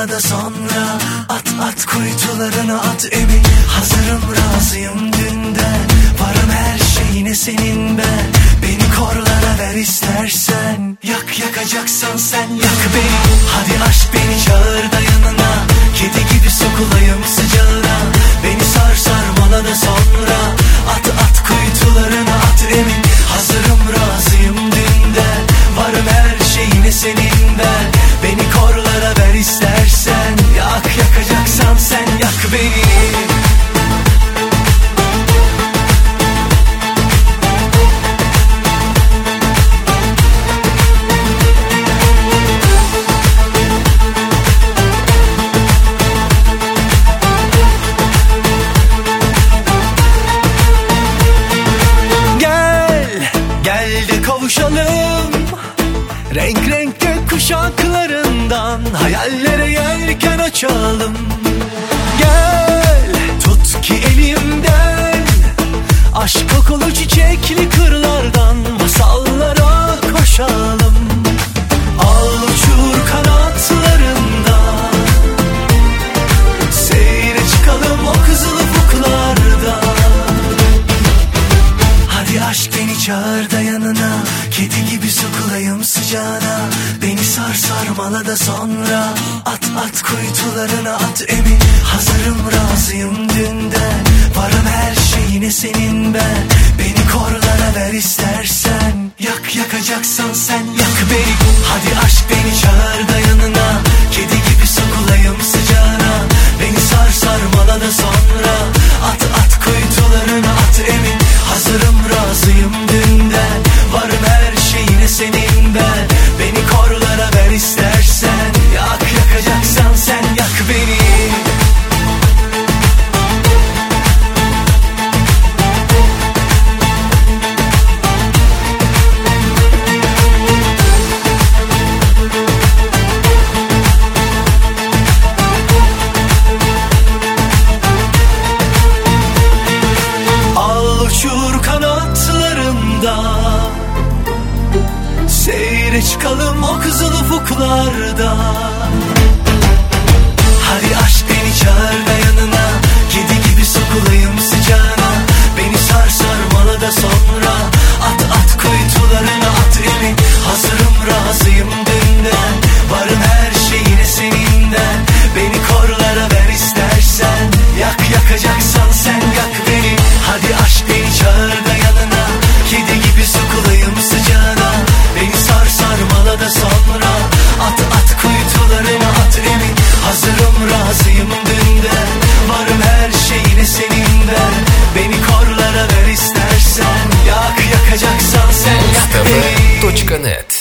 sarsarmala da sonra at kuytularına at emin. Hazırım razıyım dünden, varım her şeyine senin ben. Beni korlara ver istersen, yakacaksan sen yak beni. Hadi aşk beni çağır da yanına, kedi gibi sokulayım sıcağına. Beni sarsarmala da sonra at kuytularına at emin. Hazırım razıyım dünden, varım her şeyine senin ben. Beni korlara ver istersen, yakacaksan sen yak beni. Kavuşalım renk renk gökkuşaklarından, hayallere yelken açalım. Gel tut ki elimden, aşk kokulu çiçekli kırlardan masallara koşalım. Al uçur kanatlarında, seyre çıkalım o kızıl ufuklarda. Hadi aşk beni çağır da yanına, kedi gibi sokulayım sıcağına. Beni sarsarmala da sonra at kuytularına at emin. Hazırım razıyım dünden, varım her şeyine senin ben. Beni korlara ver istersen, yakacaksan sen yak beni. Hadi aşk beni çağır da yanına, kedi gibi sokulayım sıcağına. Beni sarsarmala da sonra at kuytularına at emin. Hazırım razıyım dünden, varım her şeyine senin ben. Beni korlara ver istersen, yakacaksan sen yak beni. Uçur kanatlarında, seyre çıkalım o kızıl ufuklarda. Hadi aşk beni çağır da yanına, kedi gibi sokulayım sıcağına. Beni sarsarmala da sonra at kuytularına at emin. Hazırım razıyım dünden, varım her şeyine seninden. Beni korlara ver istersen, yakacaksan sen yak beni. Hadi aşk beni çağır da yanına, kedi gibi sokulayım sıcağına. Beni sarsarmala da sonra at kuytularına at emin. Hazırım razıyım dünden, varım her şeyine senin ben. Beni korlara ver istersen, yakacaksan sen yak beni. Mustv.net